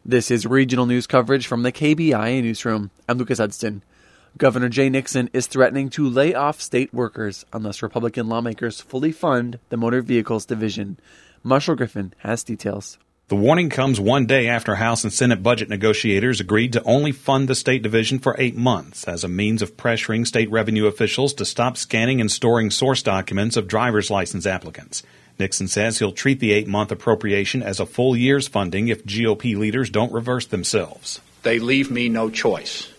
This is regional news coverage from the KBIA newsroom. I'm Lucas Edston. Governor Jay Nixon is threatening to lay off state workers unless Republican lawmakers fully fund the Motor Vehicles Division. Marshall Griffin has details. The warning comes one day after House and Senate budget negotiators agreed to only fund the state division for 8 months as a means of pressuring state revenue officials to stop scanning and storing source documents of driver's license applicants. Nixon says he'll treat the 8-month appropriation as a full year's funding if GOP leaders don't reverse themselves. They leave me no choice.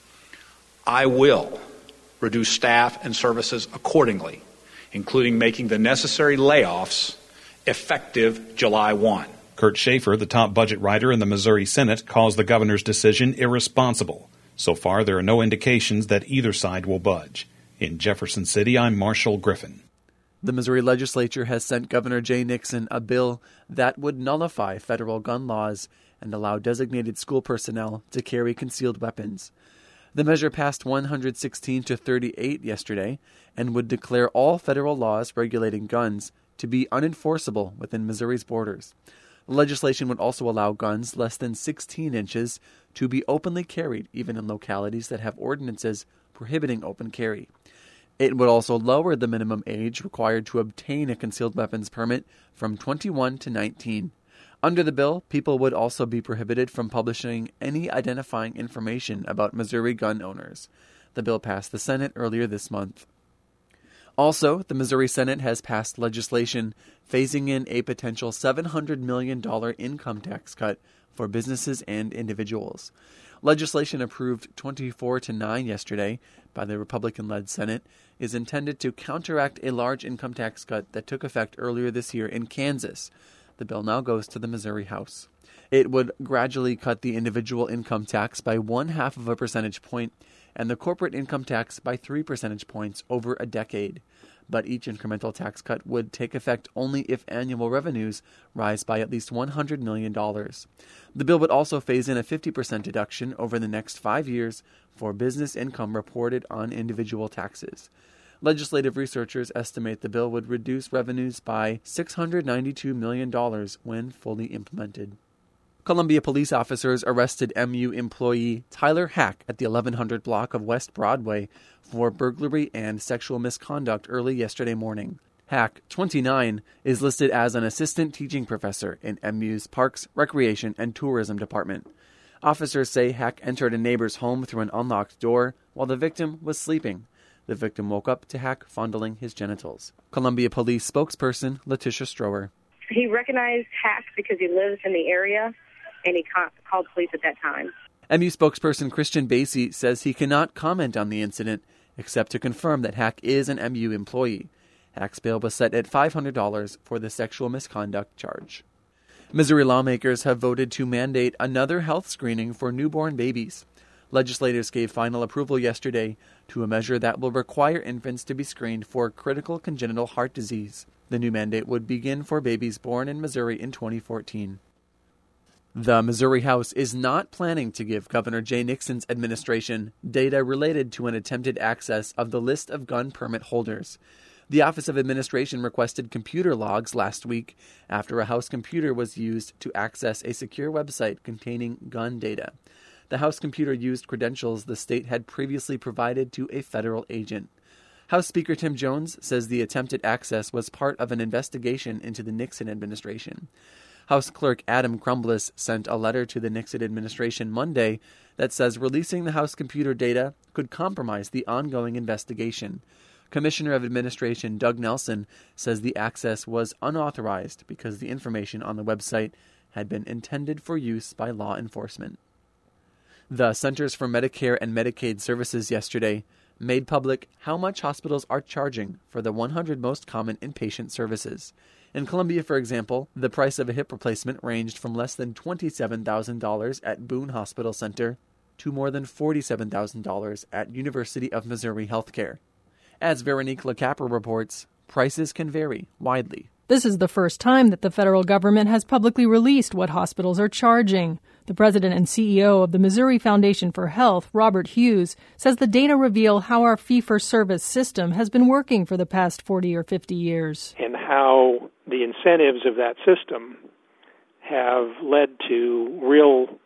I will reduce staff and services accordingly, including making the necessary layoffs effective July 1. Kurt Schaefer, the top budget writer in the Missouri Senate, calls the governor's decision irresponsible. So far, there are no indications that either side will budge. In Jefferson City, I'm Marshall Griffin. The Missouri legislature has sent Governor Jay Nixon a bill that would nullify federal gun laws and allow designated school personnel to carry concealed weapons. The measure passed 116 to 38 yesterday and would declare all federal laws regulating guns to be unenforceable within Missouri's borders. The legislation would also allow guns less than 16 inches to be openly carried, even in localities that have ordinances prohibiting open carry. It would also lower the minimum age required to obtain a concealed weapons permit from 21 to 19. Under the bill, people would also be prohibited from publishing any identifying information about Missouri gun owners. The bill passed the Senate earlier this month. Also, the Missouri Senate has passed legislation phasing in a potential $700 million income tax cut for businesses and individuals. Legislation approved 24-9 yesterday by the Republican-led Senate is intended to counteract a large income tax cut that took effect earlier this year in Kansas. The bill now goes to the Missouri House. It would gradually cut the individual income tax by 0.5 percentage point and the corporate income tax by 3 percentage points over a decade. But each incremental tax cut would take effect only if annual revenues rise by at least $100 million. The bill would also phase in a 50% deduction over the next 5 years for business income reported on individual taxes. Legislative researchers estimate the bill would reduce revenues by $692 million when fully implemented. Columbia police officers arrested MU employee Tyler Hack at the 1100 block of West Broadway for burglary and sexual misconduct early yesterday morning. Hack, 29, is listed as an assistant teaching professor in MU's Parks, Recreation, and Tourism Department. Officers say Hack entered a neighbor's home through an unlocked door while the victim was sleeping. The victim woke up to Hack fondling his genitals. Columbia Police spokesperson Letitia Strower. He recognized Hack because he lives in the area, and he called police at that time. MU spokesperson Christian Basie says he cannot comment on the incident except to confirm that Hack is an MU employee. Hack's bail was set at $500 for the sexual misconduct charge. Missouri lawmakers have voted to mandate another health screening for newborn babies. Legislators gave final approval yesterday to a measure that will require infants to be screened for critical congenital heart disease. The new mandate would begin for babies born in Missouri in 2014. The Missouri House is not planning to give Governor Jay Nixon's administration data related to an attempted access of the list of gun permit holders. The Office of Administration requested computer logs last week after a House computer was used to access a secure website containing gun data. The House computer used credentials the state had previously provided to a federal agent. House Speaker Tim Jones says the attempted access was part of an investigation into the Nixon administration. House Clerk Adam Crumbliss sent a letter to the Nixon administration Monday that says releasing the House computer data could compromise the ongoing investigation. Commissioner of Administration Doug Nelson says the access was unauthorized because the information on the website had been intended for use by law enforcement. The Centers for Medicare and Medicaid Services yesterday made public how much hospitals are charging for the 100 most common inpatient services. In Columbia, for example, the price of a hip replacement ranged from less than $27,000 at Boone Hospital Center to more than $47,000 at University of Missouri Healthcare. As Veronique LeCapra reports, prices can vary widely. This is the first time that the federal government has publicly released what hospitals are charging. The president and CEO of the Missouri Foundation for Health, Robert Hughes, says the data reveal how our fee-for-service system has been working for the past 40 or 50 years. And how the incentives of that system have led to real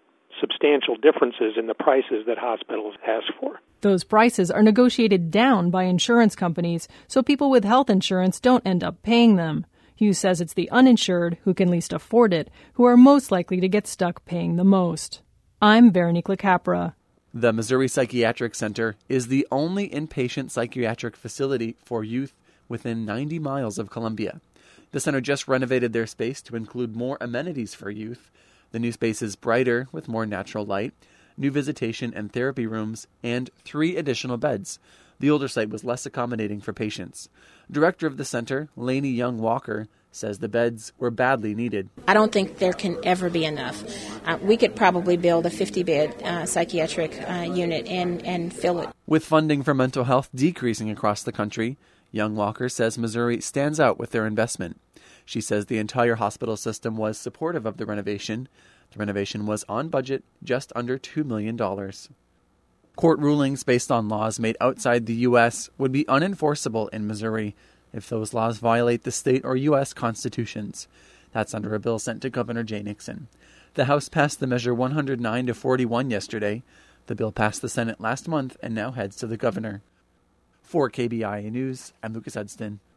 substantial differences in the prices that hospitals ask for. Those prices are negotiated down by insurance companies, so people with health insurance don't end up paying them. Hughes says it's the uninsured, who can least afford it, who are most likely to get stuck paying the most. I'm Veronique LaCapra. The Missouri Psychiatric Center is the only inpatient psychiatric facility for youth within 90 miles of Columbia. The center just renovated their space to include more amenities for youth. The new space is brighter with more natural light, new visitation and therapy rooms, and 3 additional beds. The older site was less accommodating for patients. Director of the center, Lainey Young Walker, says the beds were badly needed. I don't think there can ever be enough. We could probably build a 50-bed psychiatric unit and fill it. With funding for mental health decreasing across the country, Young Walker says Missouri stands out with their investment. She says the entire hospital system was supportive of the renovation. The renovation was on budget, just under $2 million. Court rulings based on laws made outside the U.S. would be unenforceable in Missouri if those laws violate the state or U.S. constitutions. That's under a bill sent to Governor Jay Nixon. The House passed the measure 109-41 yesterday. The bill passed the Senate last month and now heads to the governor. For KBIA News, I'm Lucas Edston.